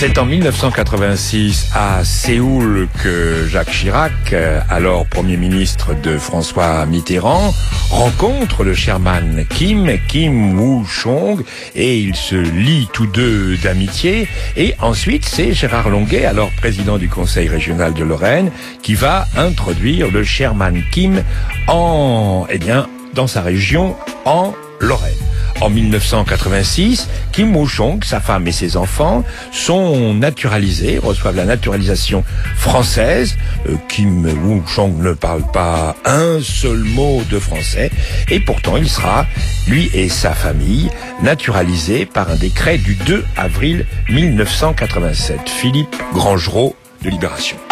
C'est en 1986 à Séoul que Jacques Chirac, alors Premier ministre de François Mitterrand, rencontre le chairman Kim Woo-chong, et ils se lient tous deux d'amitié. Et ensuite, c'est Gérard Longuet, alors président du Conseil régional de Lorraine, qui va introduire le chairman Kim dans sa région, en Lorraine. En 1986, Kim Woo-chong, sa femme et ses enfants sont naturalisés, reçoivent la naturalisation française. Kim Woo-chong ne parle pas un seul mot de français, et pourtant il sera, lui et sa famille, naturalisés par un décret du 2 avril 1987. Philippe Grangerot de Libération.